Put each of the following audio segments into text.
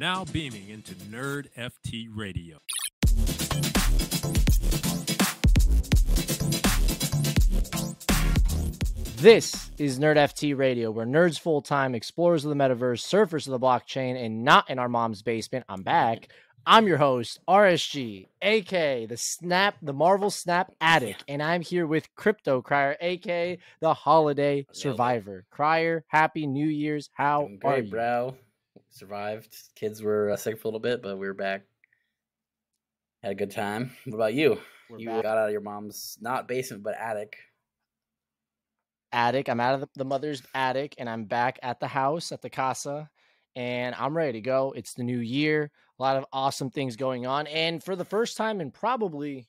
now beaming into Nerd FT Radio. This is Nerd FT Radio, where nerds full-time, explorers of the metaverse, surfers of the blockchain, and not in our mom's basement. I'm back. I'm your host, RSG, aka the Marvel Snap Addict, and I'm here with Crypto Crier, aka the Holiday Survivor. Crier, Happy New Year's. How Doing great, are you, bro? Survived. Kids were sick for a little bit, but we were back. Had a good time. What about you? You got out of your mom's not basement, but attic. I'm out of the mother's attic, and I'm back at the house, at the casa, and I'm ready to go. It's the new year. A lot of awesome things going on. And for the first time in probably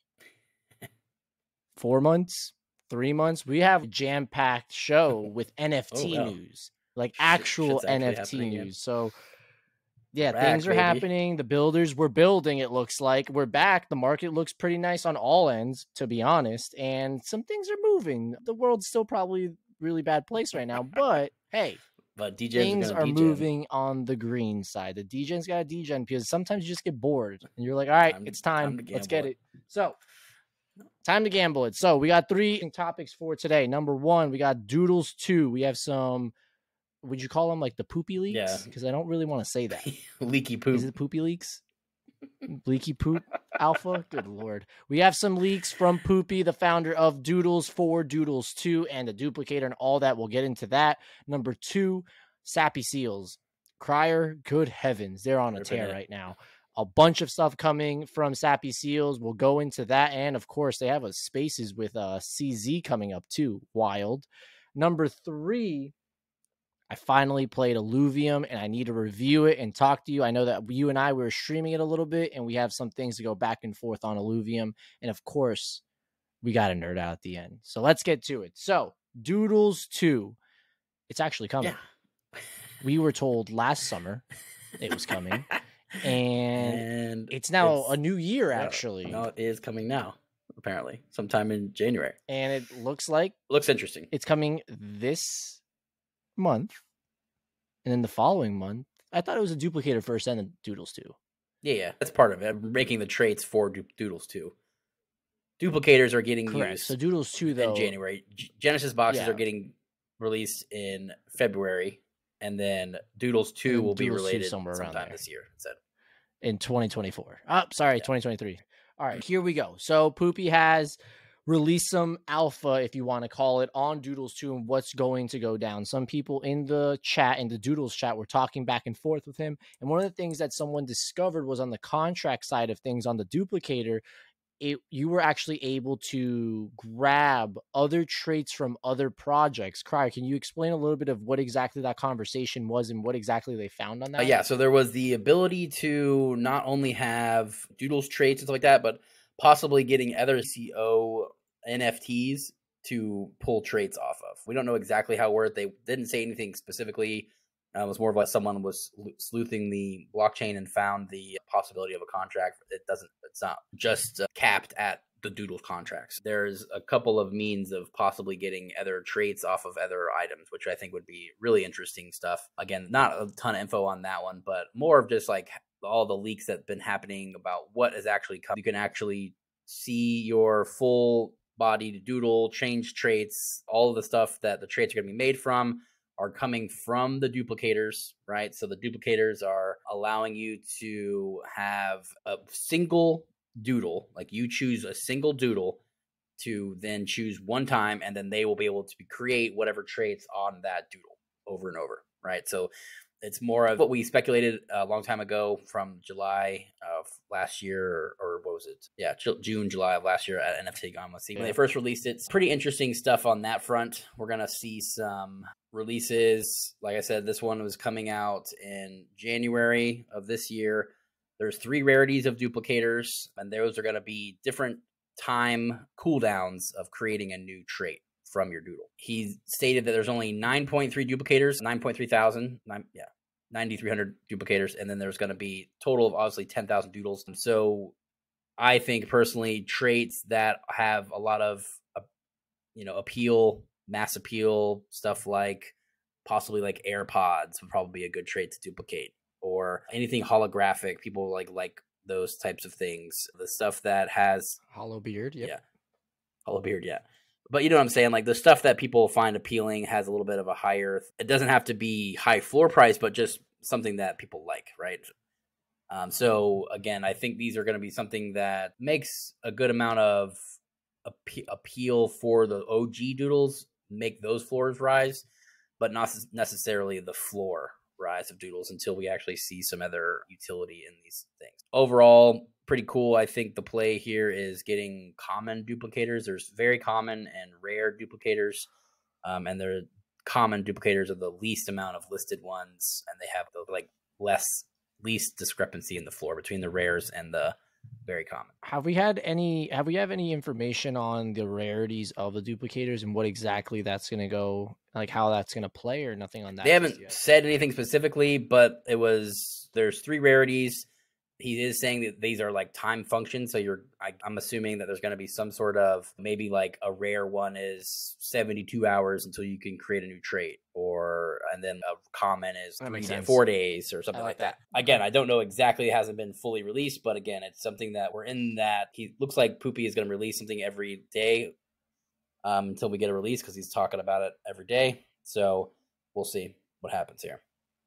4 months, 3 months, we have a jam-packed show with NFT news, like actual NFT news. Again. So, yeah, things are happening. The builders were building, it looks like. We're back. The market looks pretty nice on all ends, to be honest. And some things are moving. The world's still probably a really bad place right now. But, hey. But things are moving on the green side. The DGen's got a DGen because sometimes you just get bored and you're like, all right, it's time. Let's get it. So, time to gamble it. So, we got 3 topics for today. Number 1, we got Doodles 2. We have some, would you call them like the poopy leaks? Yeah. Because I don't really want to say that. Leaky poop. Is it poopy leaks? Leaky poop alpha? Good lord. We have some leaks from Poopy, the founder of Doodles 4, Doodles 2, and the duplicator and all that. We'll get into that. Number 2, Sappy Seals. Crier, good heavens. They're on a tear right now. A bunch of stuff coming from Sappy Seals. We'll go into that. And of course, they have a Spaces with CZ coming up too. Wild. Number 3, I finally played Illuvium, and I need to review it and talk to you. I know that you and I were streaming it a little bit, and we have some things to go back and forth on Illuvium. And, of course, we got to nerd out at the end. So let's get to it. So, Doodles 2. It's actually coming. Yeah. We were told last summer it was coming. And it's now a new year, actually. No, it is coming now, apparently, sometime in January. And it looks like... Looks interesting. It's coming this month, and then the following month. I thought it was a duplicator first and then Doodles 2. Yeah, that's part of it. Making the traits for Doodles 2. Duplicators are getting used. So Doodles 2 though in January. Genesis boxes are getting released in February, and then Doodles 2 will be related sometime this year. In 2024. 2023. All right, here we go. So Poopy has release some alpha, if you want to call it, on Doodles 2 and what's going to go down. Some people in the chat, in the Doodles chat, were talking back and forth with him. And one of the things that someone discovered was on the contract side of things, on the duplicator, you were actually able to grab other traits from other projects. Crier, can you explain a little bit of what exactly that conversation was and what exactly they found on that? Yeah, so there was the ability to not only have Doodles traits and stuff like that, but possibly getting other CO NFTs to pull traits off of. We don't know exactly how it worked. They didn't say anything specifically. It was more of like someone was sleuthing the blockchain and found the possibility of a contract. It's not just capped at the Doodles contracts. There's a couple of means of possibly getting other traits off of other items, which I think would be really interesting stuff. Again, not a ton of info on that one, but more of just like all the leaks that have been happening about what is actually coming. You can actually see your full body doodle, change traits, all of the stuff that the traits are going to be made from are coming from the duplicators, right? So the duplicators are allowing you to have a single doodle, like you choose a single doodle to then choose one time, and then they will be able to create whatever traits on that doodle over and over, right? So it's more of what we speculated a long time ago from July of last year, or what was it? Yeah, June, July of last year at NFT-Con. Let's see. When they first released it, it's pretty interesting stuff on that front. We're going to see some releases. Like I said, this one was coming out in January of this year. There's 3 rarities of duplicators, and those are going to be different time cooldowns of creating a new trait from your doodle. He stated that there's only 9.3 duplicators, 9,300 duplicators, and then there's going to be total of obviously 10,000 doodles. And so I think personally traits that have a lot of, appeal, mass appeal, stuff like possibly like AirPods would probably be a good trait to duplicate, or anything holographic. People like those types of things. The stuff that has Hollow beard. Yep. yeah, hollow beard, yeah. But you know what I'm saying? Like the stuff that people find appealing has a little bit of a higher. It doesn't have to be high floor price, but just something that people like, right? So again, I think these are going to be something that makes a good amount of appeal for the OG doodles, make those floors rise, but not necessarily the floor rise of doodles until we actually see some other utility in these things. Overall, pretty cool. I think the play here is getting common duplicators. There's very common and rare duplicators, and they're common duplicators are the least amount of listed ones, and they have the least discrepancy in the floor between the rares and the very common. Have we had any information on the rarities of the duplicators and what exactly that's going to go, like how that's going to play, or nothing on that? They haven't said anything specifically, but there's 3 rarities. He is saying that these are like time functions. So I'm assuming that there's going to be some sort of, maybe like a rare one is 72 hours until you can create a new trait, and then a common is 4 days or something like that. Again, I don't know exactly. It hasn't been fully released, but again, it's something that we're in that he looks like Poopy is going to release something every day until we get a release, because he's talking about it every day. So we'll see what happens here.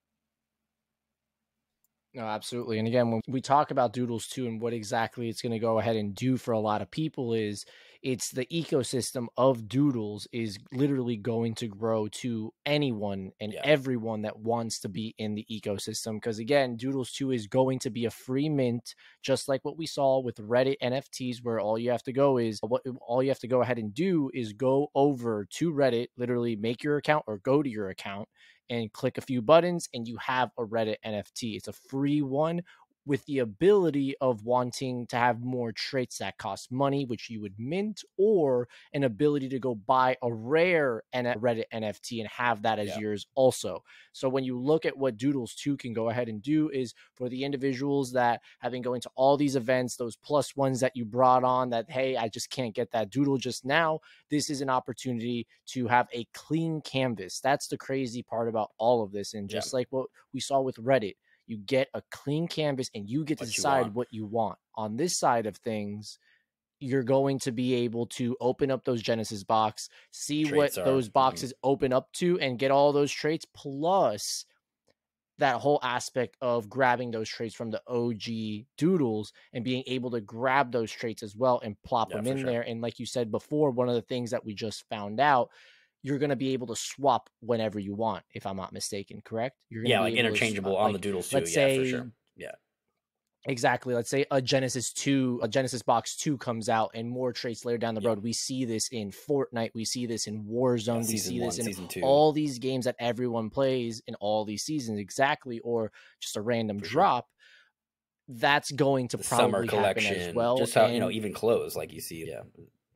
No, absolutely. And again, when we talk about Doodles 2 and what exactly it's going to go ahead and do for a lot of people is it's the ecosystem of Doodles is literally going to grow to anyone and everyone that wants to be in the ecosystem. Because again, Doodles 2 is going to be a free mint, just like what we saw with Reddit NFTs, where all you have to go ahead and do is go over to Reddit, literally make your account or go to your account and click a few buttons and you have a Reddit NFT. It's a free one with the ability of wanting to have more traits that cost money, which you would mint, or an ability to go buy a rare Reddit NFT and have that as yours also. So when you look at what Doodles 2 can go ahead and do is for the individuals that have been going to all these events, those plus ones that you brought on that, hey, I just can't get that doodle just now. This is an opportunity to have a clean canvas. That's the crazy part about all of this. And just like what we saw with Reddit, you get a clean canvas and you get to decide what you want. On this side of things, you're going to be able to open up those Genesis box, see what those boxes open up to, and get all those traits, plus that whole aspect of grabbing those traits from the OG doodles and being able to grab those traits as well and plop them in there. And like you said before, one of the things that we just found out, you're going to be able to swap whenever you want, if I'm not mistaken, correct? You're going to be interchangeable on the doodles too. Let's say, for sure. Yeah. Exactly. Let's say a Genesis Box 2 comes out and more traits later down the road. We see this in Fortnite. We see this in Warzone. We see this in all these games that everyone plays in all these seasons. Exactly. Or just a random drop. That's going to probably happen as well. Just how, even clothes like you see. Yeah.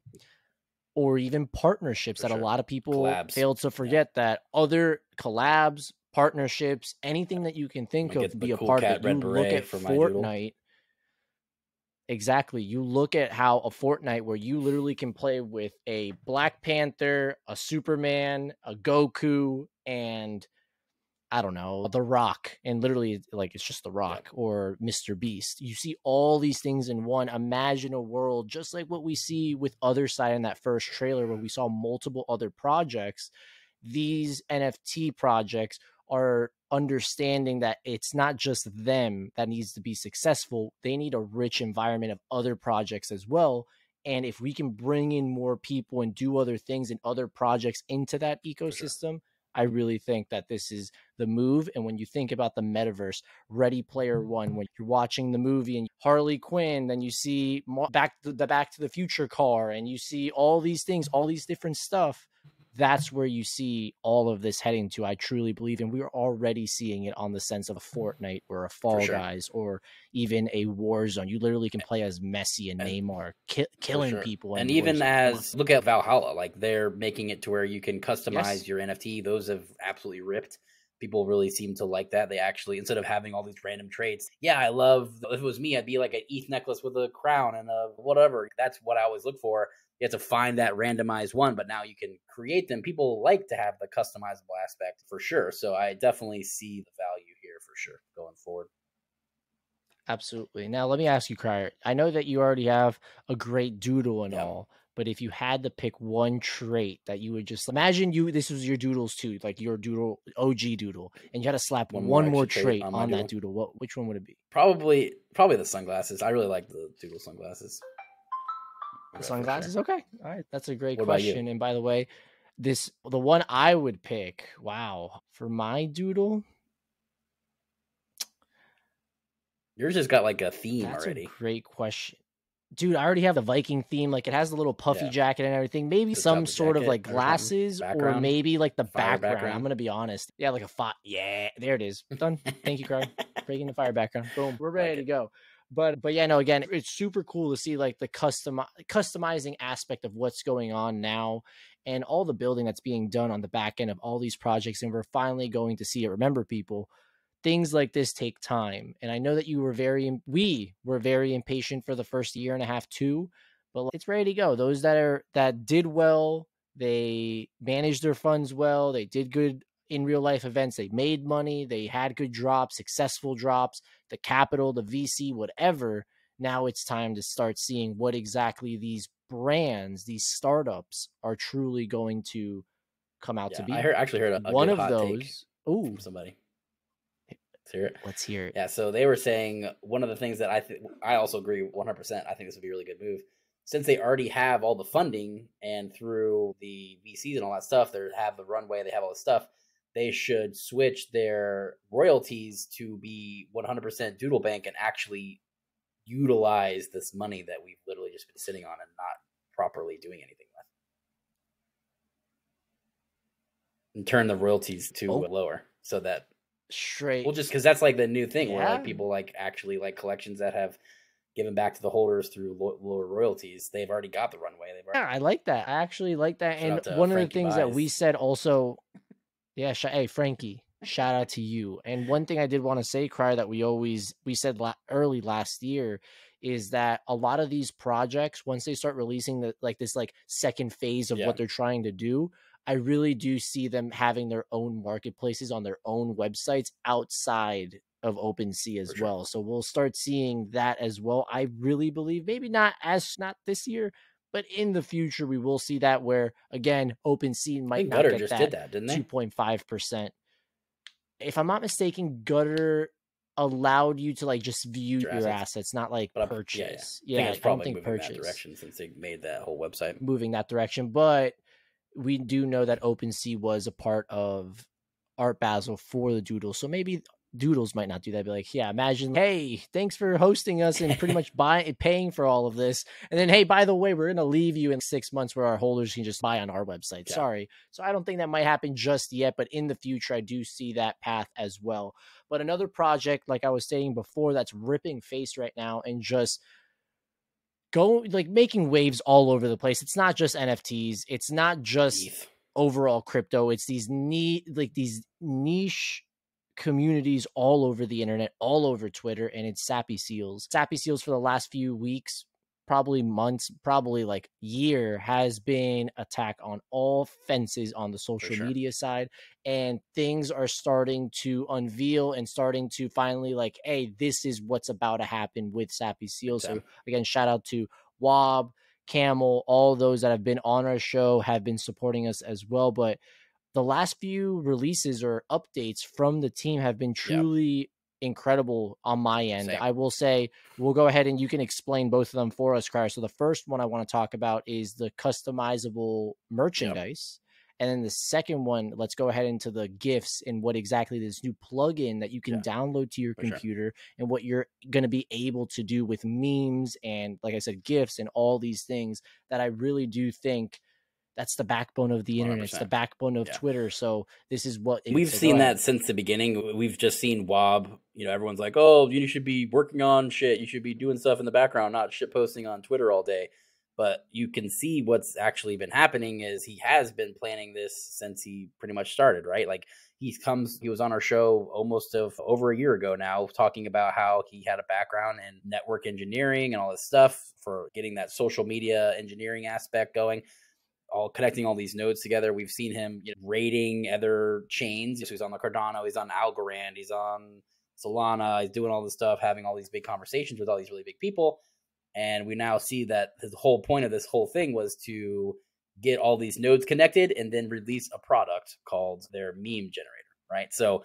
Or even partnerships that a lot of people fail to forget that other collabs, partnerships, anything that you can think of to be a part of it. You look at Fortnite. Exactly. You look at how a Fortnite where you literally can play with a Black Panther, a Superman, a Goku, and I don't know, The Rock, and literally like it's just The Rock or Mr. Beast. You see all these things in one. Imagine a world just like what we see with Other Side in that first trailer where we saw multiple other projects. These NFT projects are understanding that it's not just them that needs to be successful. They need a rich environment of other projects as well. And if we can bring in more people and do other things and other projects into that ecosystem, I really think that this is the move. And when you think about the metaverse, Ready Player One, when you're watching the movie and Harley Quinn, then you see Back to the Future car, and you see all these things, all these different stuff. That's where you see all of this heading to, I truly believe. And we are already seeing it on the sense of a Fortnite or a Fall Guys or even a Warzone. You literally can play as Messi and Neymar, killing people. And even look at Valhalla, like they're making it to where you can customize your NFT. Those have absolutely ripped. People really seem to like that. They actually, instead of having all these random traits, I love, if it was me, I'd be like an ETH necklace with a crown and a whatever. That's what I always look for. You have to find that randomized one, but now you can create them. People like to have the customizable aspect for sure. So I definitely see the value here for sure going forward. Absolutely. Now, let me ask you, Crier. I know that you already have a great doodle and Yeah. all, but if you had to pick one trait that you would just imagine this was your doodles too, like your doodle, OG doodle, and you had to slap One one more more extra trait trait on my on that doodle, which one would it be? Probably the sunglasses. I really like the doodle sunglasses. The sunglasses? Okay. All right. That's a great What about you? question. And by the way, the one I would pick, wow, for my doodle, Yours has got like a theme that's already. a great question. Dude, I already have the Viking theme. Like, it has the little puffy jacket and everything. Maybe The some chopper sort of jacket like or something? glasses, or Background? maybe like the Fire background. I'm background? gonna be honest. Yeah, like a fire. Yeah, there it is. Done. Thank you, Carl. Breaking the fire background. Boom. We're ready to go. But yeah, no. Again, it's super cool to see like the customizing aspect of what's going on now, and all the building that's being done on the back end of all these projects, and we're finally going to see it. Remember, people, things like this take time. And I know that we were very impatient for the first year and a half too, but it's ready to go. Those that did well, they managed their funds well, they did good in real life events, they made money, they had good drops, successful drops, the capital, the VC, whatever. Now it's time to start seeing what exactly these brands, these startups are truly going to come out to be. I actually heard a one good of hot those. take Ooh, from somebody. Let's hear it. Let's hear it. Yeah, so they were saying one of the things that I also agree 100%. I think this would be a really good move. Since they already have all the funding and through the VCs and all that stuff, they have the runway, they have all this stuff, they should switch their royalties to be 100% Doodle Bank and actually utilize this money that we've literally just been sitting on and not properly doing anything with. And turn the royalties to lower so that straight. Well, just because that's like the new thing where like people like actually like collections that have given back to the holders through lower royalties. They've already got the runway. I like that. I actually like that. Shout And one Frankie of the things that we Buys. said also, hey Frankie, shout out to you. And one thing I did want to say, Crier, that we said early last year is that a lot of these projects, once they start releasing this second phase of what they're trying to do, I really do see them having their own marketplaces on their own websites outside of OpenSea as well. So we'll start seeing that as well. I really believe maybe not this year, but in the future we will see that where again OpenSea might not Gutter get just that, did that, didn't they? 2.5%. If I'm not mistaken, Gutter allowed you to like just view your assets, not like purchase. I don't think purchase that direction since they made that whole website moving that direction, but we do know that OpenSea was a part of Art Basel for the Doodles. So maybe Doodles might not do that. Be like, yeah, imagine, hey, thanks for hosting us and pretty much paying for all of this. And then, hey, by the way, we're going to leave you in 6 months where our holders can just buy on our website. Yeah. Sorry. So I don't think that might happen just yet, but in the future, I do see that path as well. But another project, like I was saying before, that's ripping face right now and just making waves all over the place. It's not just NFTs. It's not just overall crypto. It's these niche communities all over the internet, all over Twitter, and it's Sappy Seals. Sappy Seals for the last few weeks, probably months, probably like year, has been attack on all fences on the social media side, and things are starting to unveil and starting to finally like, hey, this is what's about to happen with Sappy Seals. So again, shout out to Wob, Camel, all those that have been on our show have been supporting us as well. But the last few releases or updates from the team have been truly incredible on my end. Same. I will say, we'll go ahead and you can explain both of them for us, Crier. So the first one I want to talk about is the customizable merchandise. And then the second one, let's go ahead into the gifts and what exactly this new plugin that you can download to your computer and what you're going to be able to do with memes and, like I said, gifts and all these things that I really do think that's the backbone of the internet. 100%. It's the backbone of Twitter. So this is what we've seen that since the beginning. We've just seen Wob. You know, everyone's like, "Oh, you should be working on shit. You should be doing stuff in the background, not shit posting on Twitter all day." But you can see what's actually been happening is he has been planning this since he pretty much started, right? Like he was on our show almost over a year ago now, talking about how he had a background in network engineering and all this stuff for getting that social media engineering aspect going. All connecting all these nodes together. We've seen him raiding other chains. So he's on the Cardano, he's on Algorand, he's on Solana. He's doing all this stuff, having all these big conversations with all these really big people. And we now see that the whole point of this whole thing was to get all these nodes connected and then release a product called their meme generator, right? So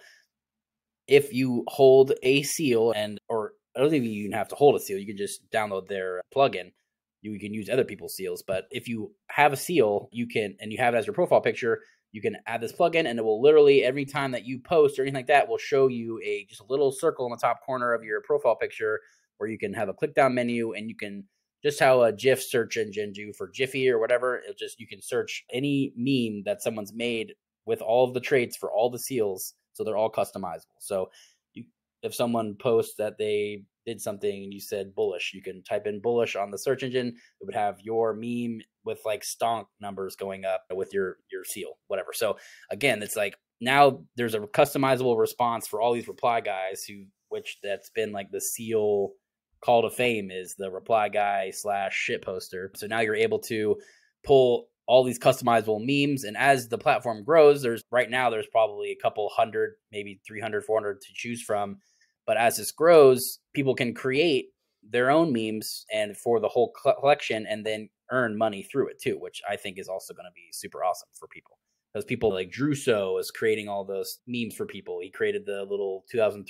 if you hold a seal or I don't think you even have to hold a seal. You can just download their plugin. You can use other people's seals. But if you have a seal, you have it as your profile picture, you can add this plugin and it will literally every time that you post or anything like that will show you just a little circle in the top corner of your profile picture where you can have a click down menu and you can just how a GIF search engine do for Jiffy or whatever. You can search any meme that someone's made with all of the traits for all the seals. So they're all customizable. So if someone posts that they did something and you said bullish, you can type in bullish on the search engine. It would have your meme with like stonk numbers going up with your seal, whatever. So again, it's like now there's a customizable response for all these reply guys which that's been like the seal call to fame is the reply guy / shit poster. So now you're able to pull all these customizable memes. And as the platform grows, there's probably a couple hundred, maybe 300, 400 to choose from. But as this grows, people can create their own memes and for the whole collection and then earn money through it too, which I think is also going to be super awesome for people. Because people like Druso is creating all those memes for people. He created the little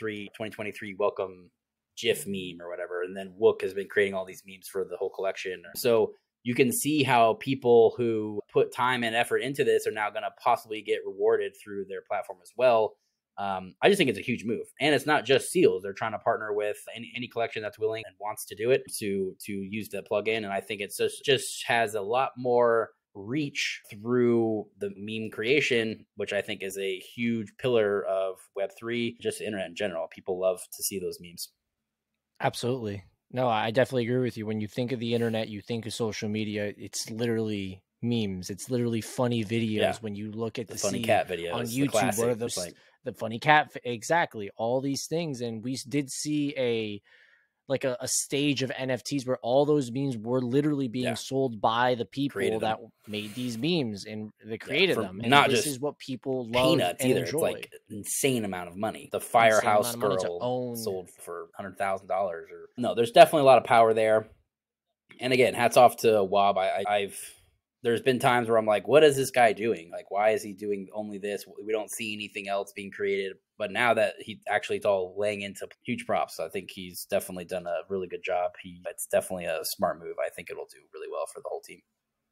2023 welcome GIF meme or whatever. And then Wook has been creating all these memes for the whole collection. So you can see how people who put time and effort into this are now going to possibly get rewarded through their platform as well. I just think it's a huge move. And it's not just seals. They're trying to partner with any collection that's willing and wants to do it to use the plugin. And I think it just has a lot more reach through the meme creation, which I think is a huge pillar of Web3, just the internet in general. People love to see those memes. Absolutely. No, I definitely agree with you. When you think of the internet, you think of social media, it's literally memes. It's literally funny videos. Yeah. When you look at the funny cat videos on YouTube, what are those? The funny cat, exactly. All these things. And we did see a stage of NFTs where all those memes were literally being sold by the people that made these memes and they created them. And not this just is what people love and either. enjoy. It's like an insane amount of money. The Firehouse Girl sold for $100,000 or no. There's definitely a lot of power there. And again, hats off to Wob. There's been times where I'm like, what is this guy doing? Like, why is he doing only this? We don't see anything else being created. But now that it's all laying into huge props. I think he's definitely done a really good job. It's definitely a smart move. I think it'll do really well for the whole team.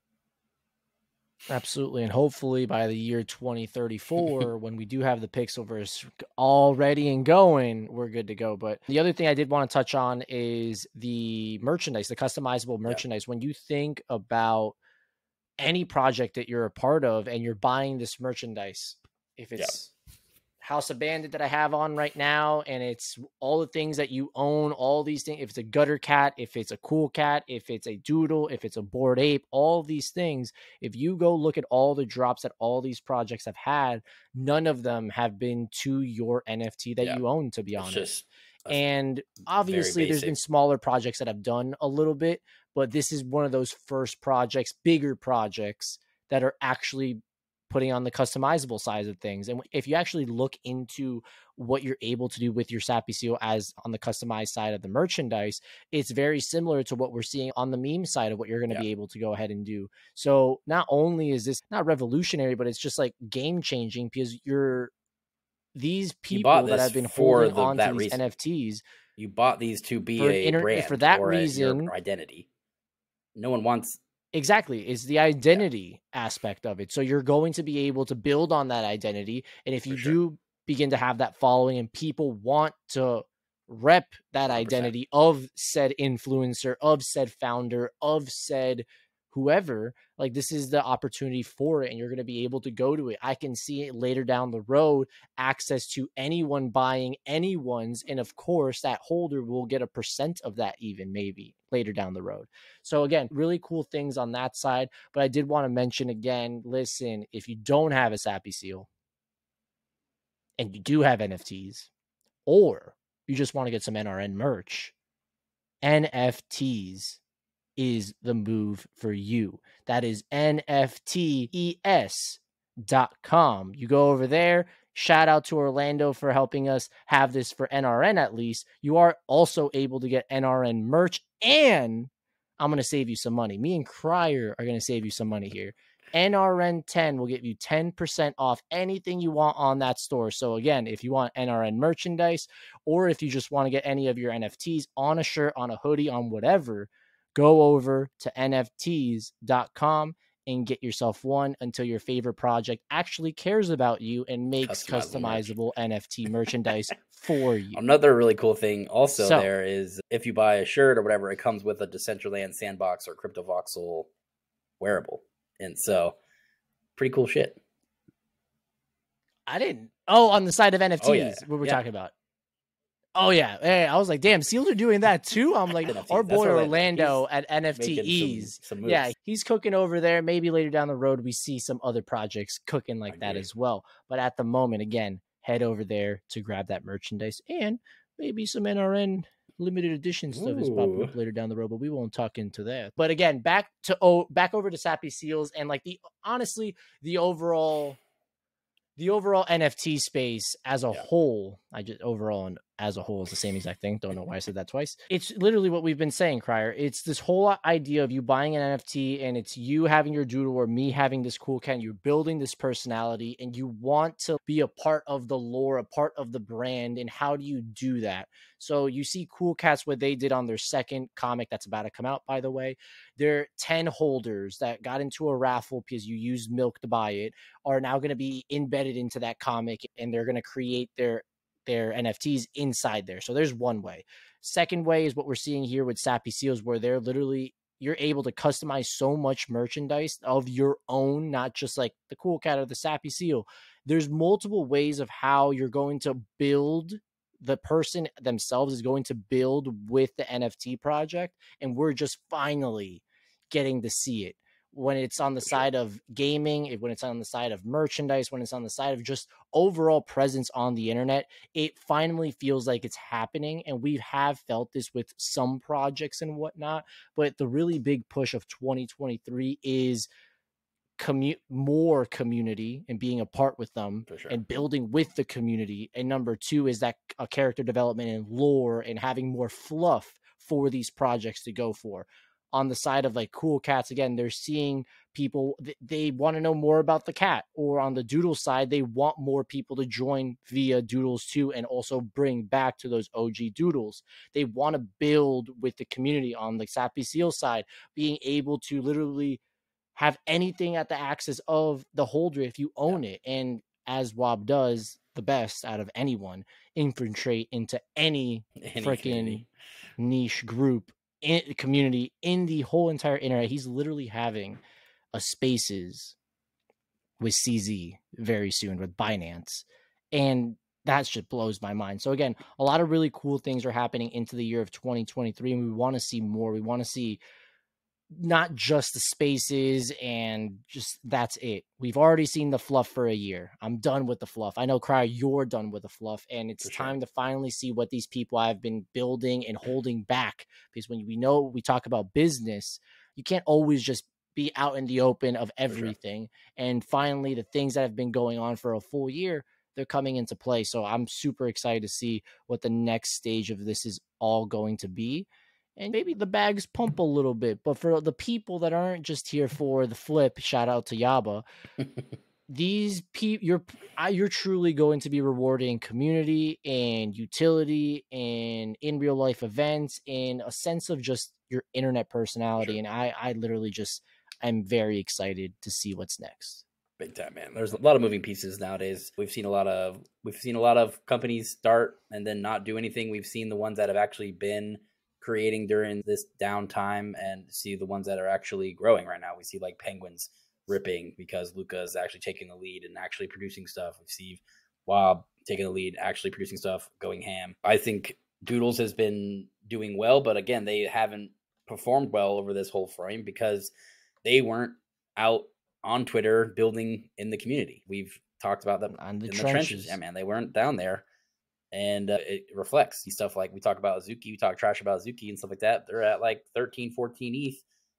Absolutely. And hopefully by the year 2034, when we do have the Pixelverse all ready and going, we're good to go. But the other thing I did want to touch on is the merchandise, the customizable merchandise. When you think about any project that you're a part of and you're buying this merchandise, if it's House of Bandit that I have on right now, and it's all the things that you own, all these things, if it's a gutter cat, if it's a cool cat, if it's a doodle, if it's a Bored Ape, all these things, if you go look at all the drops that all these projects have had, none of them have been to your NFT that you own, to be honest. And obviously there's been smaller projects that have done a little bit, but this is one of those first projects, bigger projects that are actually putting on the customizable side of things. And if you actually look into what you're able to do with your Sappy Seal as on the customized side of the merchandise, it's very similar to what we're seeing on the meme side of what you're going to be able to go ahead and do. So not only is this not revolutionary, but it's just like game changing, because these people that have been holding on to these NFTs, you bought these to be a brand for that reason, your identity. No one wants. Exactly. Is the identity aspect of it. So you're going to be able to build on that identity. And if you do begin to have that following and people want to rep that 100%. Identity of said influencer, of said founder, of said whoever, like, this is the opportunity for it, and you're going to be able to go to it. I can see it later down the road, access to anyone buying anyone's, and of course that holder will get a % of that, even maybe later down the road. So again, really cool things on that side. But I did want to mention again, listen, if you don't have a Sappy Seal and you do have NFTs, or you just want to get some NRN merch, NFTs is the move for you. That is NFTES.com. You go over there, shout out to Orlando for helping us have this for NRN at least. You are also able to get NRN merch, and I'm going to save you some money. Me and Crier are going to save you some money here. NRN 10 will give you 10% off anything you want on that store. So again, if you want NRN merchandise, or if you just want to get any of your NFTs on a shirt, on a hoodie, on whatever, go over to nfts.com and get yourself one until your favorite project actually cares about you and makes customizable NFT merchandise for you. Another really cool thing also there is if you buy a shirt or whatever, it comes with a Decentraland Sandbox or CryptoVoxel wearable. And so pretty cool shit. On the side of NFTs, what we're talking about. Oh, yeah. Hey, I was like, damn, Seals are doing that too? I'm like, our boy Orlando at NFTs. Yeah, he's cooking over there. Maybe later down the road, we see some other projects cooking like that as well. But at the moment, again, head over there to grab that merchandise, and maybe some NRN limited edition stuff is popping up later down the road, but we won't talk into that. But again, back over to Sappy Seals, and like the overall NFT space as a whole. As a whole is the same exact thing. Don't know why I said that twice. It's literally what we've been saying, Crier. It's this whole idea of you buying an NFT, and it's you having your doodle or me having this cool cat. You're building this personality, and you want to be a part of the lore, a part of the brand. And how do you do that? So you see Cool Cats, what they did on their second comic that's about to come out, by the way. Their 10 holders that got into a raffle because you used milk to buy it are now going to be embedded into that comic, and they're going to create their NFTs inside there. So there's one way. Second way is what we're seeing here with Sappy Seals, where you're able to customize so much merchandise of your own, not just like the Cool Cat or the Sappy Seal. There's multiple ways of how you're going to build. The person themselves is going to build with the NFT project, and we're just finally getting to see it. When it's on the side of gaming, when it's on the side of merchandise, when it's on the side of just overall presence on the internet, it finally feels like it's happening. And we have felt this with some projects and whatnot, but the really big push of 2023 is more community and being a part with them and building with the community. And number two is that character development and lore and having more fluff for these projects to go for. On the side of like Cool Cats, again, they're seeing people, they want to know more about the cat. Or on the Doodle side, they want more people to join via Doodles too, and also bring back to those OG Doodles. They want to build with the community. On the Sappy Seal side, being able to literally have anything at the axis of the holder if you own it. And as Wob does the best out of anyone, infiltrate into any freaking niche group community in the whole entire internet. He's literally having a Spaces with CZ very soon with Binance, and that just blows my mind. So again, a lot of really cool things are happening into the year of 2023, and we want to see more. We want to see not just the Spaces and just that's it. We've already seen the fluff for a year. I'm done with the fluff. I know, Crier, you're done with the fluff, and it's time to finally see what these people have been building and holding back. Because when we talk about business, you can't always just be out in the open of everything. And finally, the things that have been going on for a full year, they're coming into play. So I'm super excited to see what the next stage of this is all going to be. And maybe the bags pump a little bit, but for the people that aren't just here for the flip, shout out to Yaba. These people, you're truly going to be rewarding community and utility and in real life events and a sense of just your internet personality. And I literally just am very excited to see what's next. Big time, man. There's a lot of moving pieces nowadays. We've seen a lot of companies start and then not do anything. We've seen the ones that have actually been creating during this downtime and see the ones that are actually growing right now. We see like Penguins ripping because Luca is actually taking the lead and actually producing stuff. We see Wob taking the lead, actually producing stuff, going ham. I think Doodles has been doing well, but again, they haven't performed well over this whole frame because they weren't out on Twitter building in the community. We've talked about them in the trenches. Yeah, man, they weren't down there. And it reflects stuff like we talk about Azuki, we talk trash about Azuki and stuff like that. They're at like 13, 14 ETH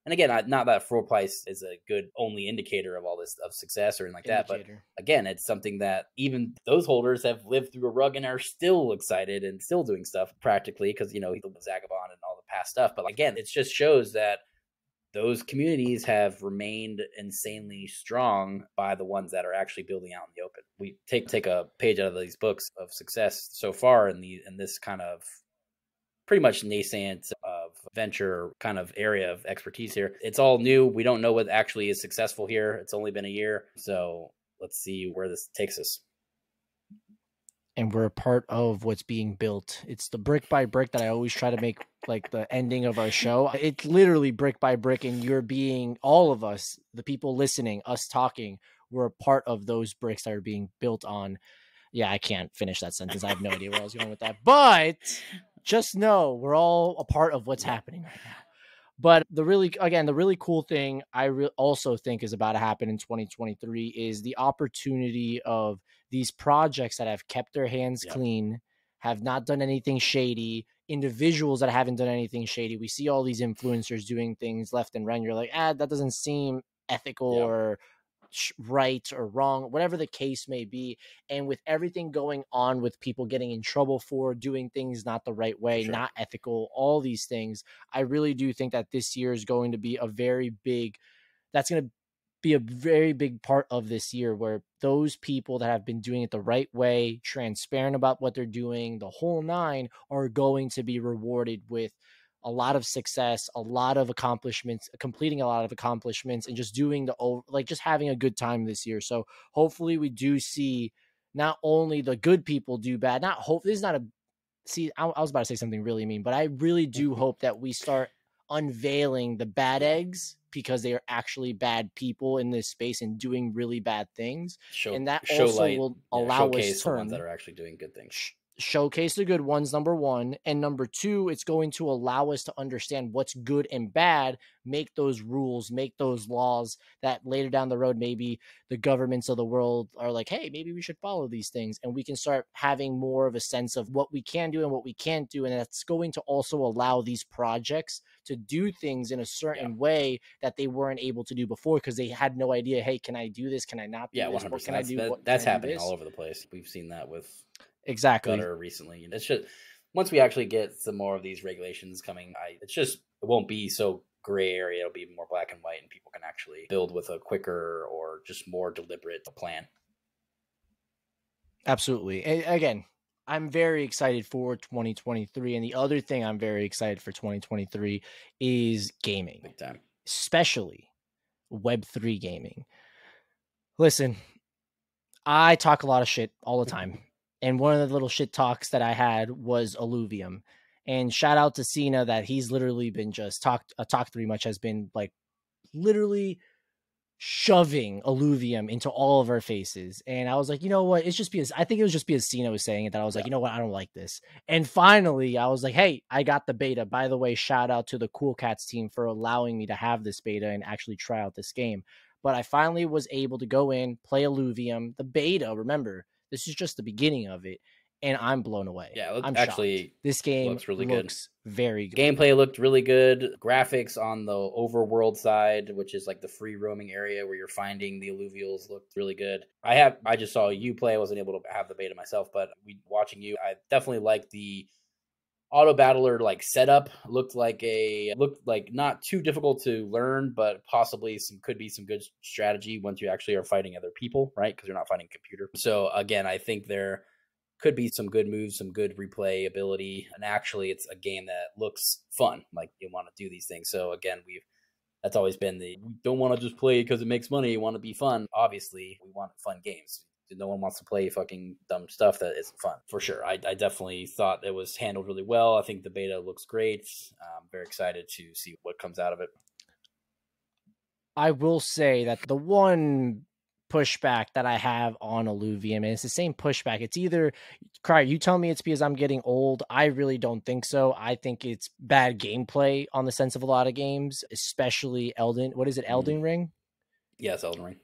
And again, not that floor price is a good only indicator of all this of success or anything like that, but again, it's something that even those holders have lived through a rug and are still excited and still doing stuff practically because, you know, Zagabond and all the past stuff. But again, it just shows that those communities have remained insanely strong by the ones that are actually building out in the open. We take a page out of these books of success so far in this kind of pretty much nascent of venture kind of area of expertise here. It's all new. We don't know what actually is successful here. It's only been a year. So let's see where this takes us. And we're a part of what's being built. It's the brick by brick that I always try to make like the ending of our show. It's literally brick by brick, and you're being, all of us, the people listening, us talking, we're a part of those bricks that are being built on. Yeah, I can't finish that sentence. I have no idea where I was going with that. But just know we're all a part of what's happening right now. But the really cool thing I also think is about to happen in 2023 is the opportunity of these projects that have kept their hands clean, have not done anything shady, individuals that haven't done anything shady. We see all these influencers doing things left and right. And you're like, that doesn't seem ethical or right or wrong, whatever the case may be. And with everything going on with people getting in trouble for doing things not the right way, not ethical, all these things, I really do think that this year is going to be a very big part of this year, where those people that have been doing it the right way, transparent about what they're doing, the whole nine, are going to be rewarded with a lot of success, a lot of accomplishments, completing a lot of accomplishments, and just doing just having a good time this year. So hopefully we do see not only the good people do bad, I was about to say something really mean, but I really do hope that we start unveiling the bad eggs, because they are actually bad people in this space and doing really bad things. And that also will allow us the ones that are actually doing good things. Showcase the good ones, number one. And number two, it's going to allow us to understand what's good and bad, make those rules, make those laws that later down the road, maybe the governments of the world are like, hey, maybe we should follow these things. And we can start having more of a sense of what we can do and what we can't do. And that's going to also allow these projects to do things in a certain way that they weren't able to do before, because they had no idea, hey, can I do this? Can I not do this? 100%. What can I do? That's happening all over the place. We've seen that with Gutter recently. It's just, once we actually get some more of these regulations coming, it won't be so gray area. It'll be more black and white, and people can actually build with a quicker or just more deliberate plan. Absolutely. And again, I'm very excited for 2023. And the other thing I'm very excited for 2023 is gaming. Big time. Especially Web3 gaming. Listen, I talk a lot of shit all the time. And one of the little shit talks that I had was Illuvium. And shout out to Cena that he's literally been just Talk 3 Much has been like literally shoving Illuvium into all of our faces. And I was like, you know what? I think it was just because Cena was saying it that I was like, you know what? I don't like this. And finally I was like, hey, I got the beta. By the way, shout out to the Cool Cats team for allowing me to have this beta and actually try out this game. But I finally was able to go in, play Illuvium, the beta. Remember, this is just the beginning of it, and I'm blown away. Yeah, I'm actually shocked. This game looks really looks very good. Gameplay looked really good. Graphics on the overworld side, which is like the free roaming area where you're finding the alluvials, looked really good. I just saw you play. I wasn't able to have the beta myself, but watching you, I definitely like the auto battler setup. Looked like not too difficult to learn, but possibly could be some good strategy once you actually are fighting other people, right? Because you're not fighting a computer. So again, I think there could be some good moves, some good replay ability, and actually it's a game that looks fun. Like, you want to do these things. So again, that's always been we don't want to just play because it makes money. We want to be fun. Obviously, we want fun games. No one wants to play fucking dumb stuff that isn't fun, for sure. I definitely thought it was handled really well. I think the beta looks great. I'm very excited to see what comes out of it. I will say that the one pushback that I have on Illuvium, and it's the same pushback. It's either, you tell me it's because I'm getting old. I really don't think so. I think it's bad gameplay on the sense of a lot of games, especially Elden Ring? Yes, Elden Ring.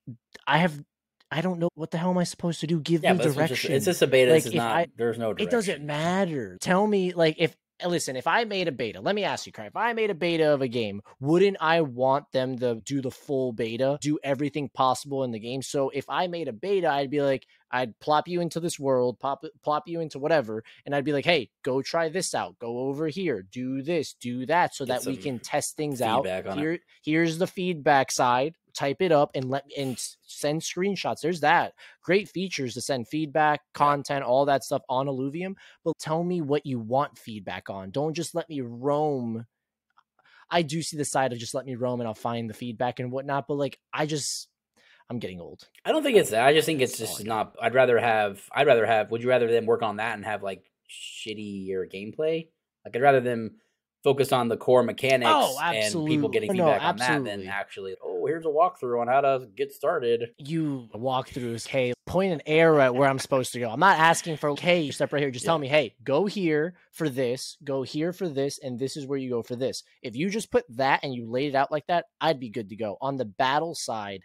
I don't know what the hell am I supposed to do. Give me direction. It's just a beta. There's no direction. It doesn't matter. Tell me, if listen, if I made a beta, let me ask you, Craig, if I made a beta of a game, wouldn't I want them to do the full beta, do everything possible in the game? So if I made a beta, I'd be like, I'd plop you into this world, plop you into whatever, and I'd be like, hey, go try this out, go over here, do this, do that, so that we can test things out. Here's the feedback side. Type it up and send screenshots. There's that. Great features to send feedback, content, all that stuff on Illuvium. But tell me what you want feedback on. Don't just let me roam. I do see the side of just let me roam and I'll find the feedback and whatnot. But like, I'm getting old. I don't think it's that. I just think it's just not. I'd rather have. Would you rather them work on that and have like shittier gameplay? Like I'd rather them focus on the core mechanics and people getting feedback on that than actually, here's a walkthrough on how to get started. You walkthroughs, hey, point an arrow at where I'm supposed to go. I'm not asking for, hey, step right here. Just tell me, hey, go here for this, go here for this, and this is where you go for this. If you just put that and you laid it out like that, I'd be good to go. On the battle side,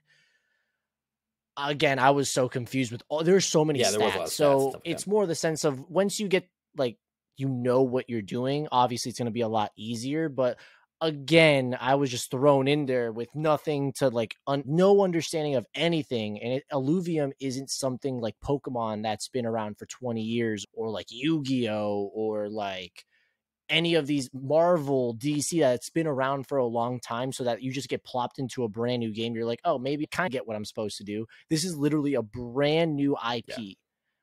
again, I was so confused with there's so many stats. So it's more the sense of once you get like, you know what you're doing, obviously it's going to be a lot easier. But again, I was just thrown in there with nothing to like, no understanding of anything. And Illuvium isn't something like Pokemon that's been around for 20 years or like Yu-Gi-Oh! Or like any of these Marvel, DC that's been around for a long time, so that you just get plopped into a brand new game. You're like, oh, maybe I kind of get what I'm supposed to do. This is literally a brand new IP. Yeah.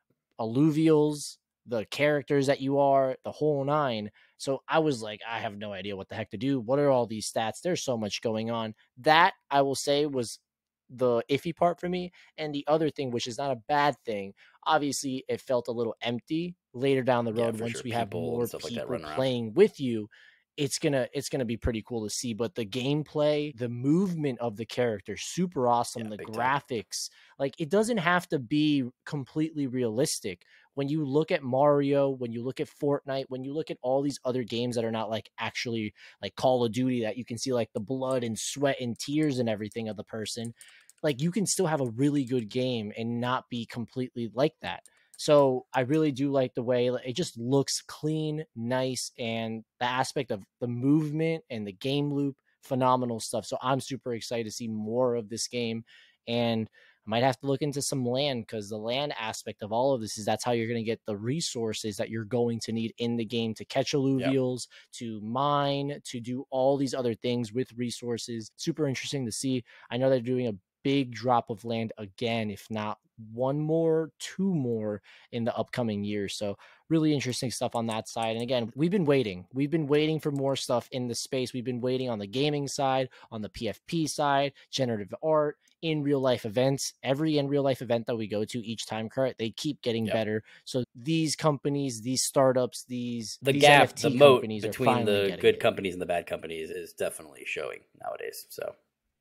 Alluvials, the characters that you are, the whole nine. So I was like, I have no idea what the heck to do. What are all these stats? There's so much going on. That, I will say, was the iffy part for me. And the other thing, which is not a bad thing, obviously it felt a little empty later down the road. Once we have more people playing with you, it's gonna be pretty cool to see. But the gameplay, the movement of the character, super awesome. The graphics, like it doesn't have to be completely realistic. When you look at Mario, when you look at Fortnite, when you look at all these other games that are not like actually like Call of Duty, that you can see like the blood and sweat and tears and everything of the person, like you can still have a really good game and not be completely like that. So I really do like the way it just looks clean, nice, and the aspect of the movement and the game loop, phenomenal stuff. So I'm super excited to see more of this game, and I might have to look into some land, because the land aspect of all of this is that's how you're going to get the resources that you're going to need in the game to catch alluvials, to mine, to do all these other things with resources. Super interesting to see. I know they're doing a big drop of land again, if not one more, two more in the upcoming years. So really interesting stuff on that side. And again, we've been waiting for more stuff in the space. We've been waiting on the gaming side, on the PFP side, generative art, in real life events. Every in real life event that we go to each time, Kurt, they keep getting better. So these companies, these startups, these gap, NFT the moat companies between the good companies and the bad companies is definitely showing nowadays. So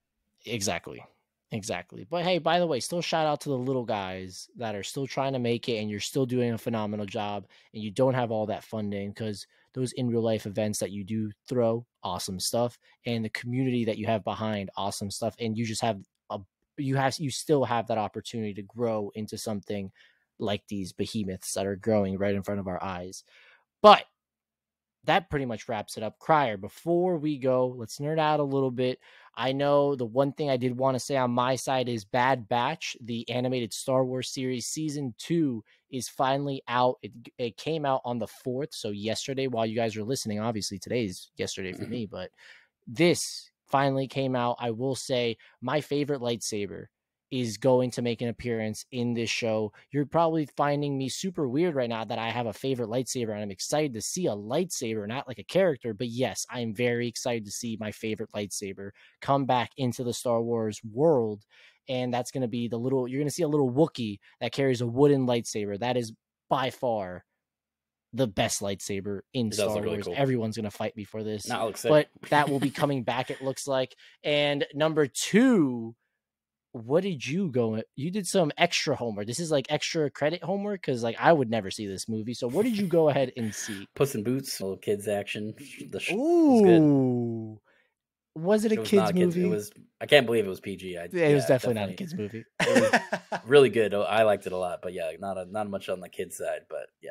Exactly. But hey, by the way, still shout out to the little guys that are still trying to make it, and you're still doing a phenomenal job, and you don't have all that funding, because those in real life events that you do throw, awesome stuff, and the community that you have behind, awesome stuff. And you just have you still have that opportunity to grow into something like these behemoths that are growing right in front of our eyes. But that pretty much wraps it up. Crier, before we go, let's nerd out a little bit. I know the one thing I did want to say on my side is Bad Batch, the animated Star Wars series season 2 is finally out. It came out on the 4th, so yesterday while you guys are listening. Obviously today's yesterday for me, but this finally came out. I will say my favorite lightsaber is going to make an appearance in this show. You're probably finding me super weird right now that I have a favorite lightsaber, and I'm excited to see a lightsaber, not like a character, but yes, I'm very excited to see my favorite lightsaber come back into the Star Wars world. And that's going to be you're going to see a little Wookiee that carries a wooden lightsaber. That is by far the best lightsaber in Star Wars. Really cool. Everyone's going to fight me for this, but that will be coming back, it looks like. And number 2, what did you go? You did some extra homework. This is like extra credit homework, because like I would never see this movie. So what did you go ahead and see? Puss in Boots, little kids action. Ooh, was it a kids movie? It was. I can't believe it was PG. It was definitely not a kids movie. It was really good. I liked it a lot, but yeah, not much on the kids side. But yeah,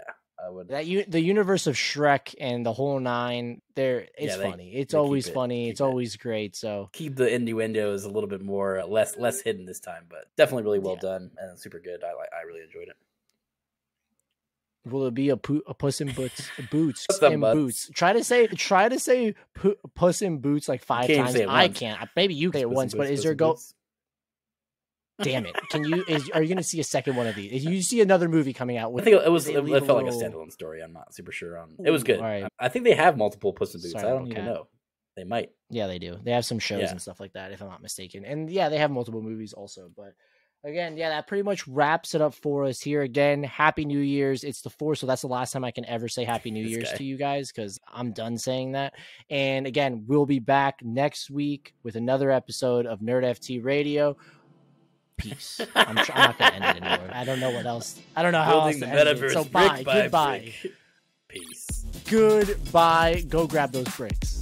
I would. The universe of Shrek and the whole nine, it's funny. It's always funny. It's always great. So keep the innuendos a little bit more less hidden this time, but definitely really well done and super good. I really enjoyed it. Will it be a Puss in Boots? Try to say Puss in Boots like 5 times. I can't. Maybe you say it once, but is there Damn it! Are you going to see a second one of these? If you see another movie coming out, I think it felt like a standalone story. I'm not super sure on. It was good. Right. I think they have multiple Puss in Boots. I don't even know. They might. Yeah, they do. They have some shows and stuff like that, if I'm not mistaken. And yeah, they have multiple movies also. But again, yeah, that pretty much wraps it up for us here. Again, Happy New Year's. It's the 4th, so that's the last time I can ever say Happy New Year's to you guys because I'm done saying that. And again, we'll be back next week with another episode of Nerd FT Radio. Peace. I'm not going to end it anymore. I don't know what else. I don't know how else to end it. So bye. Goodbye. Peace. Goodbye. Go grab those bricks.